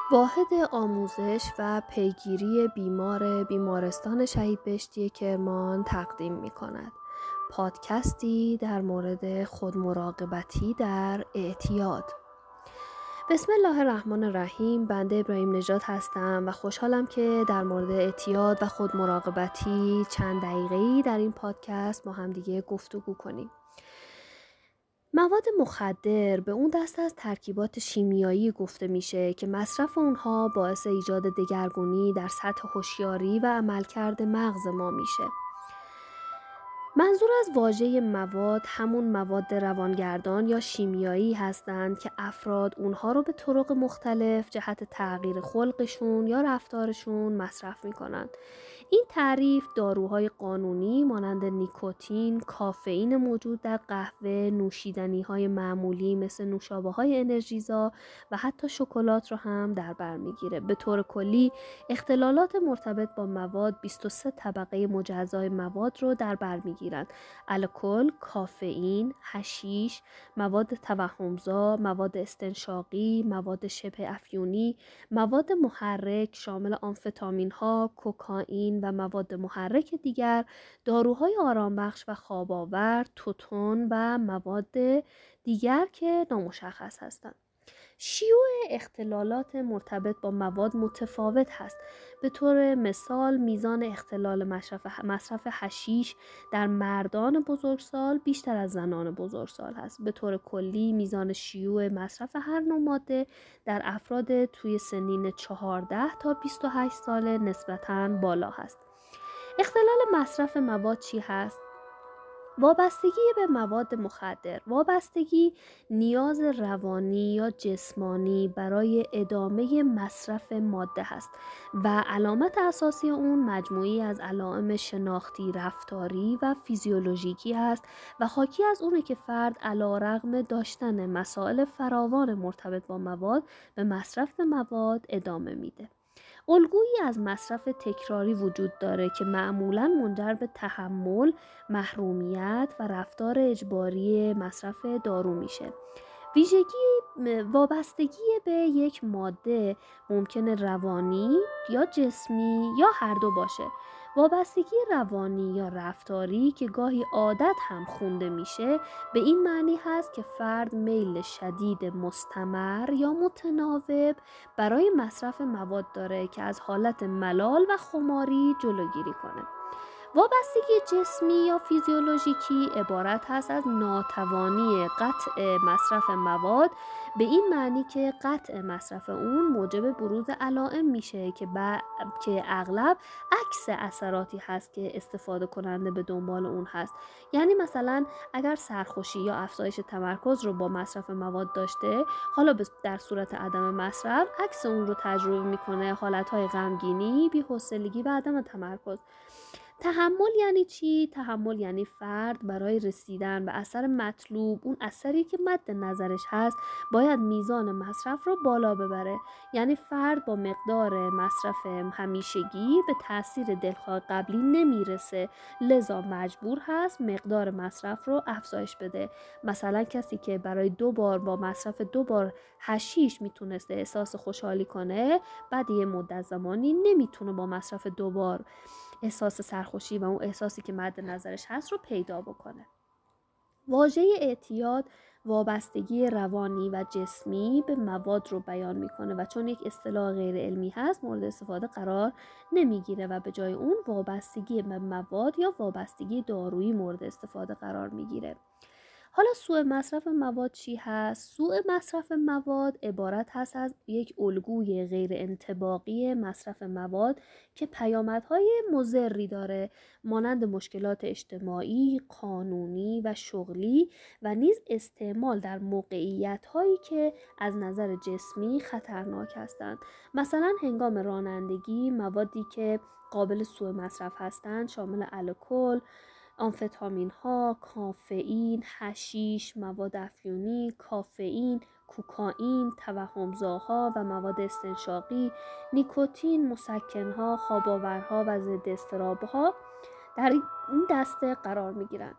واحد آموزش و پیگیری بیمار بیمارستان شهید بهشتی کرمان تقدیم می کند. پادکستی در مورد خودمراقبتی در اعتیاد. بسم الله الرحمن الرحیم. بنده ابراهیم نژاد هستم و خوشحالم که در مورد اعتیاد و خودمراقبتی چند دقیقه‌ای در این پادکست با هم دیگه گفتگو کنیم. مواد مخدر به اون دسته از ترکیبات شیمیایی گفته میشه که مصرف اونها باعث ایجاد دگرگونی در سطح هوشیاری و عملکرد مغز ما میشه. منظور از واژه مواد همون مواد روانگردان یا شیمیایی هستند که افراد اونها رو به طرق مختلف جهت تغییر خلقشون یا رفتارشون مصرف میکنند. این تعریف داروهای قانونی مانند نیکوتین، کافئین موجود در قهوه، نوشیدنی‌های معمولی مثل نوشابه‌های انرژیزا و حتی شکلات رو هم در بر میگیره. به طور کلی اختلالات مرتبط با مواد 23 طبقه مجزای مواد رو در بر میگیرند: الکل، کافئین، حشیش، مواد توهمزا، مواد استنشاقی، مواد شبه افیونی، مواد محرک شامل آمفتامین ها، کوکائین و مواد محرک دیگر، داروهای آرامبخش و خواب‌آور، توتون و مواد دیگر که نامشخص هستند. شیوع اختلالات مرتبط با مواد متفاوت هست. به طور مثال میزان اختلال مصرف حشیش در مردان بزرگسال بیشتر از زنان بزرگسال هست. به طور کلی میزان شیوع مصرف هر نوع ماده در افراد توی سنین 14 تا 28 ساله نسبتاً بالا هست. اختلال مصرف مواد چی هست؟ وابستگی به مواد مخدر. وابستگی نیاز روانی یا جسمانی برای ادامه مصرف ماده هست و علامت اساسی اون مجموعی از علائم شناختی، رفتاری و فیزیولوژیکی هست و حاکی از اونه که فرد علیرغم داشتن مسائل فراوان مرتبط با مواد به مصرف مواد ادامه میده. الگویی از مصرف تکراری وجود داره که معمولاً منجر به تحمل، محرومیت و رفتار اجباری مصرف دارو میشه. وابستگی به یک ماده ممکنه روانی یا جسمی یا هر دو باشه. وابستگی روانی یا رفتاری که گاهی عادت هم خونده میشه به این معنی هست که فرد میل شدید مستمر یا متناوب برای مصرف مواد داره که از حالت ملال و خماری جلوگیری کنه. وابستگی جسمی یا فیزیولوژیکی عبارت هست از ناتوانی قطع مصرف مواد به این معنی که قطع مصرف اون موجب بروز علائم میشه که اغلب عکس اثراتی هست که استفاده کننده به دنبال اون هست. یعنی مثلا اگر سرخوشی یا افزایش تمرکز رو با مصرف مواد داشته، حالا در صورت عدم مصرف عکس اون رو تجربه میکنه: حالتهای غمگینی، بی‌حوصلگی و عدم تمرکز. تحمل یعنی چی؟ تحمل یعنی فرد برای رسیدن به اثر مطلوب، اون اثری که مد نظرش هست، باید میزان مصرف رو بالا ببره. یعنی فرد با مقدار مصرف همیشگی به تاثیر دلخواه قبلی نمیرسه، لذا مجبور هست مقدار مصرف رو افزایش بده. مثلا کسی که برای 2 بار با مصرف 2 بار حشیش میتونسته احساس خوشحالی کنه، بعد یه مدت زمانی نمیتونه با مصرف 2 بار احساس سرخوشی و اون احساسی که مد نظرش هست رو پیدا بکنه. واژه اعتیاد وابستگی روانی و جسمی به مواد رو بیان میکنه و چون یک اصطلاح غیر علمی هست مورد استفاده قرار نمیگیره و به جای اون وابستگی به مواد یا وابستگی دارویی مورد استفاده قرار میگیره. حالا سوء مصرف مواد چی هست؟ سوء مصرف مواد عبارت هست از یک الگوی غیر انطباقی مصرف مواد که پیامدهای مضری داره، مانند مشکلات اجتماعی، قانونی و شغلی و نیز استعمال در موقعیت‌هایی که از نظر جسمی خطرناک هستند. مثلا هنگام رانندگی موادی که قابل سوء مصرف هستند شامل الکل، آمفتامین ها، کافئین، حشیش، مواد افیونی، کافئین، کوکائین، توهمزاها و مواد استنشاقی، نیکوتین، مسکنها، خواب‌آورها و ضد اضطراب‌ها در این دسته قرار می‌گیرند.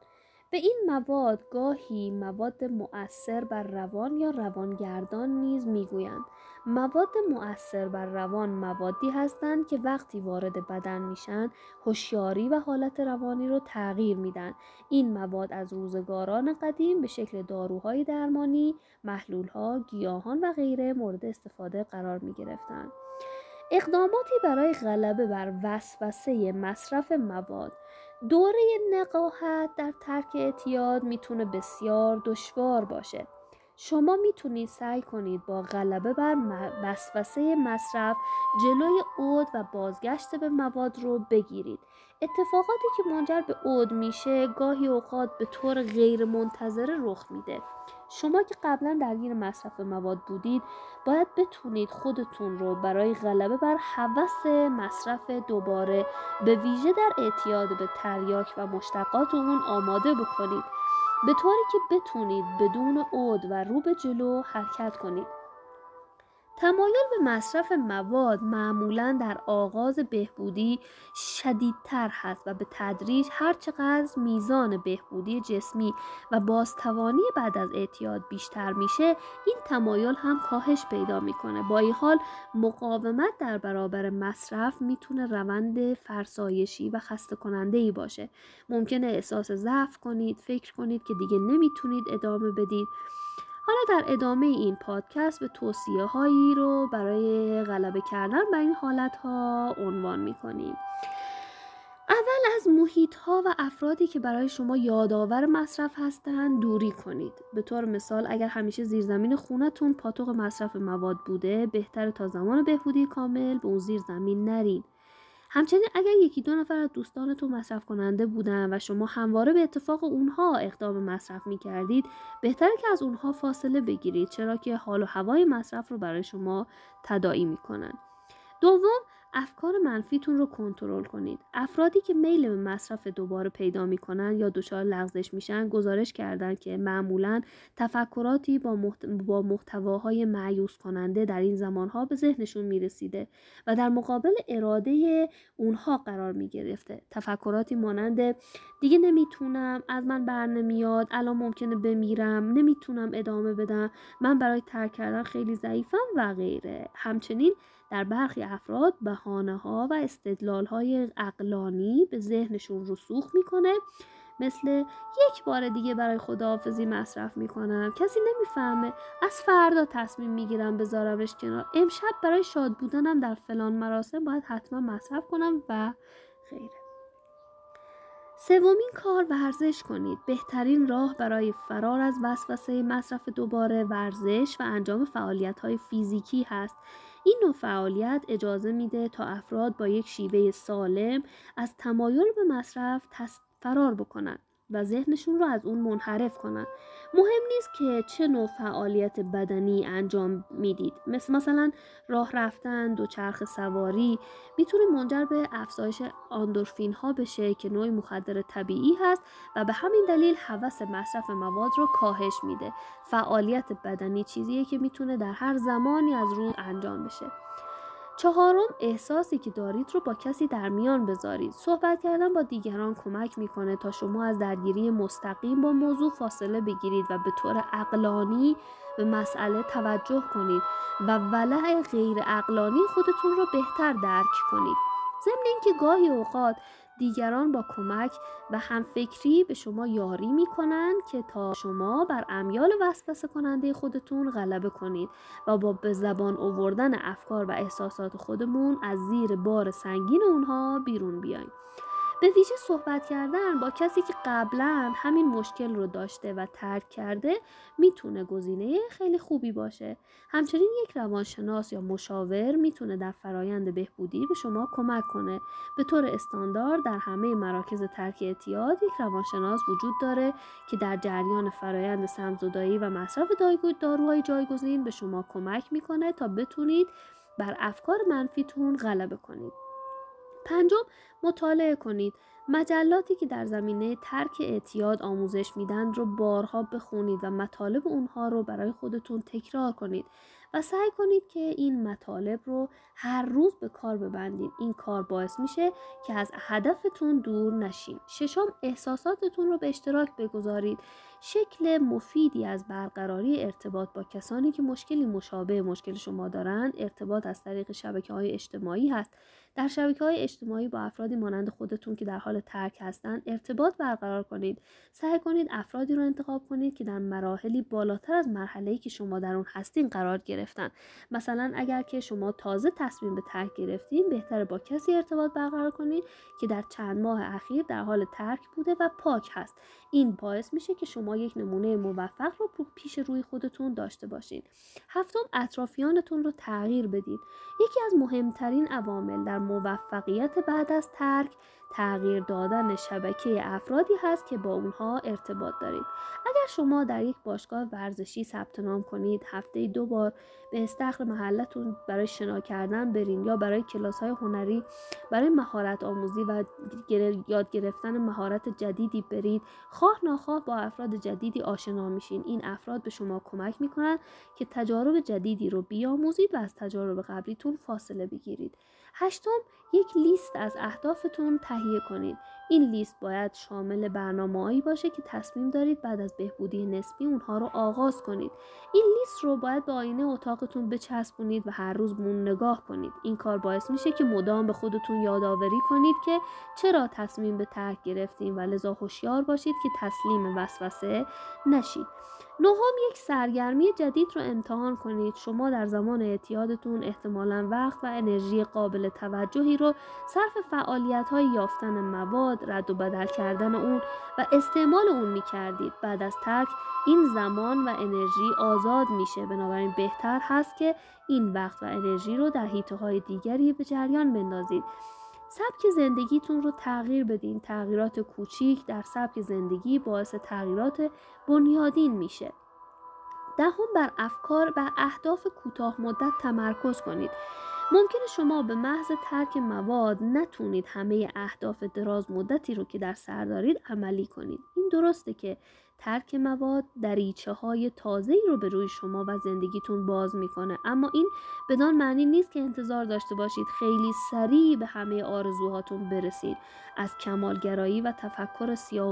به این مواد گاهی مواد مؤثر بر روان یا روانگردان نیز میگویند. مواد مؤثر بر روان موادی هستند که وقتی وارد بدن میشن هوشیاری و حالت روانی رو تغییر میدن. این مواد از روزگاران قدیم به شکل داروهای درمانی، محلولها، گیاهان و غیره مورد استفاده قرار می گرفتند. اقداماتی برای غلبه بر وسوسه مصرف مواد. دوره نقاهت در ترک اعتیاد میتونه بسیار دشوار باشه. شما میتونید سعی کنید با غلبه بر وسوسه مصرف جلوی عود و بازگشت به مواد رو بگیرید. اتفاقاتی که منجر به عود میشه گاهی اوقات به طور غیر منتظره رخ میده. شما که قبلا درگیر مصرف مواد بودید باید بتونید خودتون رو برای غلبه بر هوس مصرف دوباره به ویژه در اعتیاد به تریاک و مشتقات اون آماده بکنید، به طوری که بتونید بدون عود و رو به جلو حرکت کنید. تمایل به مصرف مواد معمولاً در آغاز بهبودی شدیدتر هست و به تدریج هرچقدر میزان بهبودی جسمی و بازتوانی بعد از اعتیاد بیشتر میشه، این تمایل هم کاهش پیدا میکنه. با این حال مقاومت در برابر مصرف میتونه روند فرسایشی و خسته کننده‌ای باشه. ممکنه احساس ضعف کنید، فکر کنید که دیگه نمیتونید ادامه بدید. حالا در ادامه این پادکست به توصیه هایی رو برای غلبه کردن بر این حالت ها عنوان می کنیم. اول از محیط ها و افرادی که برای شما یادآور مصرف هستند دوری کنید. به طور مثال اگر همیشه زیرزمین خونتون پاتوق مصرف مواد بوده، بهتره تا زمان بهبودی کامل به اون زیرزمین نرین. همچنین اگر یکی دو نفر از دوستانتون مصرف کننده بودن و شما همواره به اتفاق اونها اقدام مصرف می کردید، بهتره که از اونها فاصله بگیرید، چرا که حال و هوای مصرف رو برای شما تداعی می کنن. دوم، افکار منفیتون رو کنترل کنید. افرادی که میل به مصرف دوباره پیدا میکنن یا دچار لغزش میشن گزارش کردن که معمولاً تفکراتی با محتواهای مایوس کننده در این زمانها به ذهنشون میرسیده و در مقابل اراده اونها قرار میگرفته. تفکراتی مانند دیگه نمیتونم، از من بر نمیاد، الان ممکنه بمیرم، نمیتونم ادامه بدم، من برای ترک کردن خیلی ضعیفم و غیره. همچنین در برخی افراد بهانه‌ها و استدلال‌های عقلانی به ذهنشون رسوخ میکنه، مثل یک بار دیگه برای خداحافظی مصرف میکنم، کسی نمیفهمه، از فردا تصمیم میگیرم بذارمش کنار، امشب برای شاد بودنم در فلان مراسم باید حتما مصرف کنم و غیره. سومین کار، ورزش کنید. بهترین راه برای فرار از وسوسه مصرف دوباره ورزش و انجام فعالیت‌های فیزیکی هست. این نوع فعالیت اجازه میده تا افراد با یک شیوه سالم از تمایل به مصرف فرار بکنن و ذهنشون رو از اون منحرف کنن. مهم نیست که چه نوع فعالیت بدنی انجام میدید، مثلا راه رفتن، دوچرخه سواری، میتونه منجر به افزایش اندورفین ها بشه که نوعی مخدر طبیعی هست و به همین دلیل هوس مصرف مواد رو کاهش میده. فعالیت بدنی چیزیه که میتونه در هر زمانی از روز انجام بشه. چهارم، احساسی که دارید رو با کسی در میان بذارید. صحبت کردن با دیگران کمک میکنه تا شما از درگیری مستقیم با موضوع فاصله بگیرید و به طور عقلانی به مسئله توجه کنید و ولع غیر عقلانی خودتون رو بهتر درک کنید. ضمن اینکه گاهی اوقات دیگران با کمک و همفکری به شما یاری میکنن که تا شما بر امیال وسوسه کننده خودتون غلبه کنید و با به زبان آوردن افکار و احساسات خودمون از زیر بار سنگین اونها بیرون بیایم. به ویژه صحبت کردن با کسی که قبلا همین مشکل رو داشته و ترک کرده میتونه گزینه خیلی خوبی باشه. همچنین یک روانشناس یا مشاور میتونه در فرایند بهبودی به شما کمک کنه. به طور استاندارد در همه مراکز ترک اعتیاد یک روانشناس وجود داره که در جریان فرایند سم‌زدایی و مصرف داروهای جایگزین به شما کمک میکنه تا بتونید بر افکار منفیتون غلبه کنید. پنجم، مطالعه کنید. مجلاتی که در زمینه ترک اعتیاد آموزش میدن رو بارها بخونید و مطالب اونها رو برای خودتون تکرار کنید و سعی کنید که این مطالب رو هر روز به کار ببندید. این کار باعث میشه که از هدفتون دور نشین. ششم، احساساتتون رو به اشتراک بگذارید. شکل مفیدی از برقراری ارتباط با کسانی که مشکلی مشابه مشکل شما دارند، ارتباط از طریق شبکه‌های اجتماعی هست. در شبکه‌های اجتماعی با افرادی مانند خودتون که در حال ترک هستند ارتباط برقرار کنید. سعی کنید افرادی رو انتخاب کنید که در مراحلی بالاتر از مرحله‌ای که شما در اون هستین قرار گرفتن. مثلا اگر که شما تازه تصمیم به ترک گرفتین، بهتره با کسی ارتباط برقرار کنید که در چند ماه اخیر در حال ترک بوده و پاک هست. این باعث میشه که شما یک نمونه موفق رو پیش روی خودتون داشته باشین. هفتم، اطرافیانتون رو تغییر بدید. یکی از مهمترین عوامل در موفقیت بعد از ترک، تغییر دادن شبکه افرادی هست که با اونها ارتباط دارید. اگر شما در یک باشگاه ورزشی ثبت نام کنید، هفته‌ای 2 بار به استخر محلتون برای شنا کردن برین یا برای کلاس‌های هنری برای مهارت آموزی و یاد گرفتن مهارت جدیدی برید، خواه ناخواه با افراد جدیدی آشنا میشین. این افراد به شما کمک میکنن که تجارب جدیدی رو بیاموزید و از تجارب قبلیتون فاصله بگیرید. هشتم، یک لیست از اهدافتون تهیه کنید. این لیست باید شامل برنامه‌هایی باشه که تصمیم دارید بعد از بهبودی نسبی اونها رو آغاز کنید. این لیست رو باید به آینه اتاقتون بچسبونید و هر روز به اون نگاه کنید. این کار باعث میشه که مدام به خودتون یادآوری کنید که چرا تصمیم به ترک گرفتین و لذا هوشیار باشید که تسلیم وسوسه نشید. نهم، یک سرگرمی جدید رو امتحان کنید. شما در زمان اعتیادتون احتمالاً وقت و انرژی قابل توجهی رو صرف فعالیت‌های یافتن مواد، رد و بدل کردن اون و استعمال اون می‌کردید. بعد از ترک این زمان و انرژی آزاد میشه، بنابراین بهتر هست که این وقت و انرژی رو در حیطه‌های دیگری به جریان بندازید. سبک زندگیتون رو تغییر بدین. تغییرات کوچیک در سبک زندگی باعث تغییرات بنیادین میشه. دهم، بر افکار و اهداف کوتاه مدت تمرکز کنید. ممکنه شما به محض ترک مواد نتونید همه اهداف دراز مدتی رو که در سر دارید عملی کنید. این درسته که ترک مواد دریچه‌های تازه‌ای رو به روی شما و زندگیتون باز میکنه، اما این بدان معنی نیست که انتظار داشته باشید خیلی سریع به همه آرزوهاتون برسید. از کمالگرایی و تفکر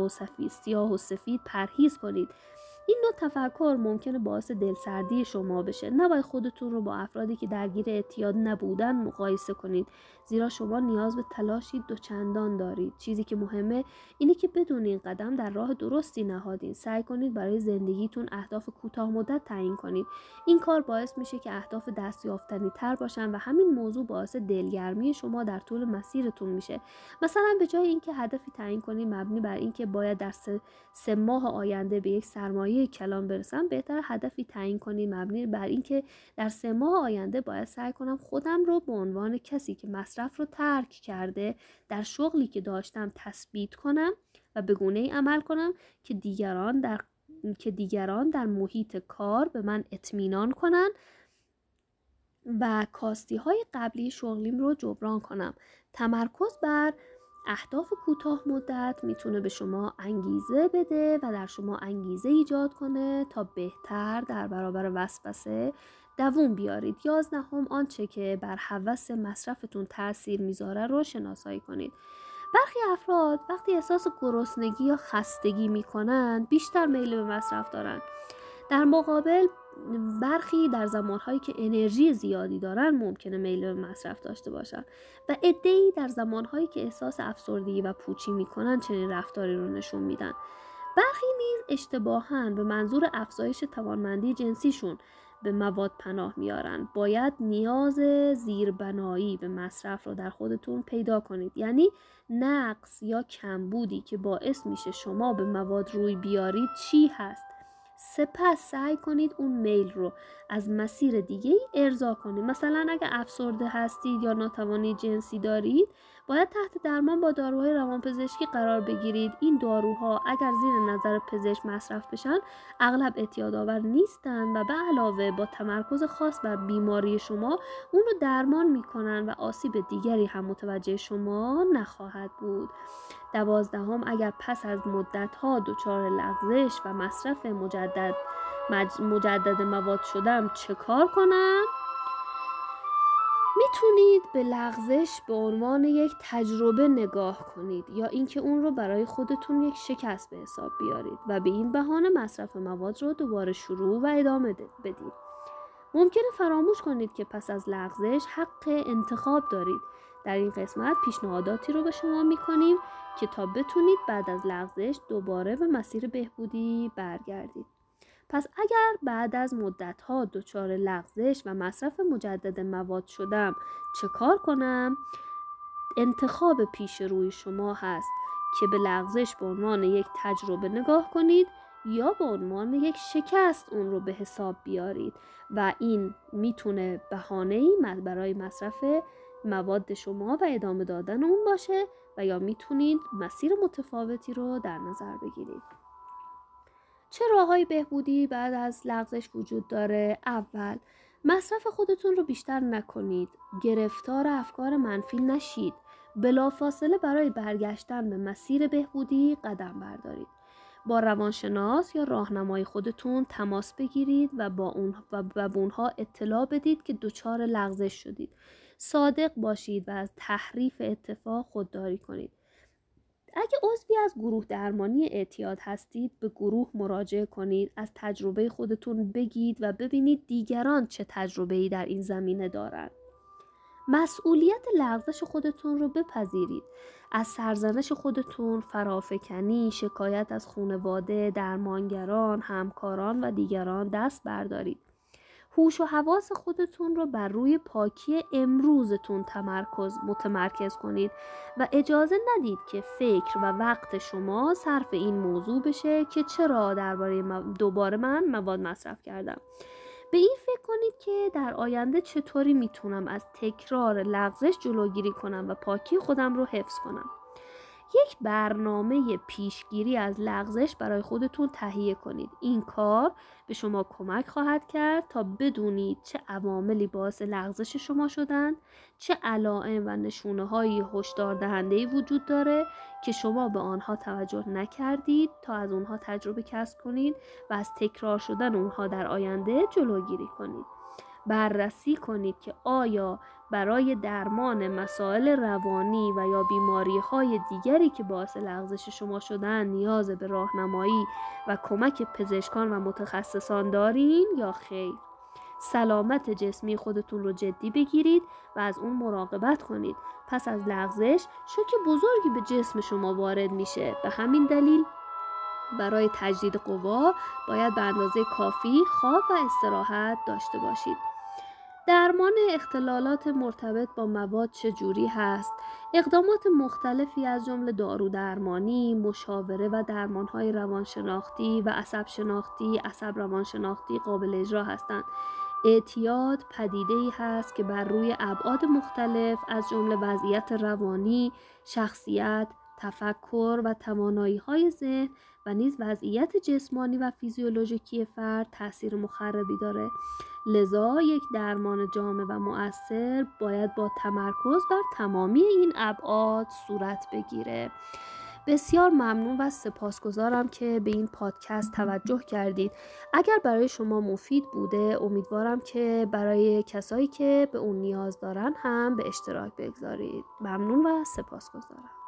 سیاه و سفید پرهیز کنید. این نوع تفکر ممکنه باعث دلسردی شما بشه. نباید خودتون رو با افرادی که درگیر اعتیاد نبودن مقایسه کنید، زیرا شما نیاز به تلاشی دوچندان دارید. چیزی که مهمه اینه که بدونین قدم در راه درستی نهادین. سعی کنید برای زندگیتون اهداف کوتاه مدت تعیین کنید. این کار باعث میشه که اهداف دستیافتنی تر باشن و همین موضوع باعث دلگرمی شما در طول مسیرتون میشه. مثلا به جای اینکه هدفی تعیین کنید مبنی بر اینکه باید در 3 ماه آینده به یک سرمایه کلان برسم، بهتر هدفی تعیین کنید مبنی بر اینکه در 3 ماه آینده باید سعی کنم خودم رو به عنوان کسی که مصرف رو ترک کرده در شغلی که داشتم تثبیت کنم و به گونه‌ای عمل کنم که دیگران در محیط کار به من اطمینان کنن و کاستی‌های قبلی شغلیم رو جبران کنم. تمرکز بر اهداف کوتاه مدت میتونه به شما انگیزه بده و در شما انگیزه ایجاد کنه تا بهتر در برابر وسوسه دووم بیارید. 11، آنچه که بر هوس مصرفتون تاثیر میذاره رو شناسایی کنید. برخی افراد وقتی احساس گرسنگی یا خستگی میکنن بیشتر میل به مصرف دارن. در مقابل برخی در زمانهایی که انرژی زیادی دارن ممکنه میل به مصرف داشته باشن و عده‌ای در زمانهایی که احساس افسردگی و پوچی میکنن چنین رفتاری رو نشون میدن. برخی نیز اشتباهاً به منظور افزایش توانمندی جنسیشون به مواد پناه میارن. باید نیاز زیربنایی به مصرف رو در خودتون پیدا کنید، یعنی نقص یا کمبودی که باعث میشه شما به مواد روی بیارید چی هست. سپس سعی کنید اون میل رو از مسیر دیگه ای ارضا کنید. مثلا اگه افسرده هستید یا ناتوانی جنسی دارید، باید تحت درمان با داروهای روانپزشکی قرار بگیرید. این داروها اگر زیر نظر پزشک مصرف بشن اغلب اعتیادآور نیستند و به علاوه با تمرکز خاص بر بیماری شما اون رو درمان میکنن و آسیب دیگری هم متوجه شما نخواهد بود. 12 اگر پس از مدت‌ها دچار لغزش و مصرف مجدد مواد شدم چه کار کنم؟ میتونید به لغزش به عنوان یک تجربه نگاه کنید یا اینکه اون رو برای خودتون یک شکست به حساب بیارید و به این بهانه مصرف مواد رو دوباره شروع و ادامه بدید. ممکنه فراموش کنید که پس از لغزش حق انتخاب دارید. در این قسمت پیشنهاداتی رو به شما میکنیم که تا بتونید بعد از لغزش دوباره به مسیر بهبودی برگردید. پس اگر بعد از مدت‌ها دچار لغزش و مصرف مجدد مواد شدم چه کار کنم؟ انتخاب پیش روی شما هست که به لغزش به عنوان یک تجربه نگاه کنید یا به عنوان یک شکست اون رو به حساب بیارید و این میتونه بهانه‌ای برای مصرف مواد شما و ادامه دادن اون باشه و یا میتونید مسیر متفاوتی رو در نظر بگیرید. چه راه‌های بهبودی بعد از لغزش وجود داره؟ اول، مصرف خودتون رو بیشتر نکنید. گرفتار افکار منفی نشید. بلافاصله برای برگشتن به مسیر بهبودی قدم بردارید. با روانشناس یا راهنمای خودتون تماس بگیرید و به اونها اطلاع بدید که دچار لغزش شدید. صادق باشید و از تحریف اتفاق خودداری کنید. اگه عضوی از گروه درمانی اعتیاد هستید به گروه مراجعه کنید، از تجربه خودتون بگید و ببینید دیگران چه تجربه‌ای در این زمینه دارند. مسئولیت لغزش خودتون رو بپذیرید. از سرزنش خودتون، فرافکنی، شکایت از خانواده، درمانگران، همکاران و دیگران دست بردارید. هوش و حواس خودتون رو بر روی پاکی امروزتون متمرکز کنید و اجازه ندید که فکر و وقت شما صرف این موضوع بشه که چرا دوباره من مواد مصرف کردم. به این فکر کنید که در آینده چطوری میتونم از تکرار لغزش جلوگیری کنم و پاکی خودم رو حفظ کنم. یک برنامه پیشگیری از لغزش برای خودتون تهیه کنید. این کار به شما کمک خواهد کرد تا بدونید چه عواملی باعث لغزش شما شدن، چه علائم و نشونه‌های هشدار دهنده‌ای وجود داره که شما به آنها توجه نکردید تا از اونها تجربه کسب کنید و از تکرار شدن اونها در آینده جلوگیری کنید. بررسی کنید که آیا برای درمان مسائل روانی و یا بیماری‌های دیگری که باعث لغزش شما شدن نیاز به راهنمایی و کمک پزشکان و متخصصان دارین یا خیر. سلامت جسمی خودتون رو جدی بگیرید و از اون مراقبت کنید. پس از لغزش شوک بزرگی به جسم شما وارد میشه. به همین دلیل برای تجدید قوا باید به اندازه کافی خواب و استراحت داشته باشید. درمان اختلالات مرتبط با مواد چجوری هست؟ اقدامات مختلفی از جمله دارو درمانی، مشاوره و درمانهای روانشناختی و عصب روانشناختی قابل اجرا هستند. اعتیاد پدیده‌ای هست که بر روی ابعاد مختلف از جمله وضعیت روانی، شخصیت، تفکر و توانایی‌های ذهن و نیز وضعیت جسمانی و فیزیولوژیکی فرد تأثیر مخربی داره. لذا یک درمان جامع و مؤثر باید با تمرکز بر تمامی این ابعاد صورت بگیره. بسیار ممنون و سپاسگزارم که به این پادکست توجه کردید. اگر برای شما مفید بوده امیدوارم که برای کسایی که به اون نیاز دارن هم به اشتراک بگذارید. ممنون و سپاسگزارم.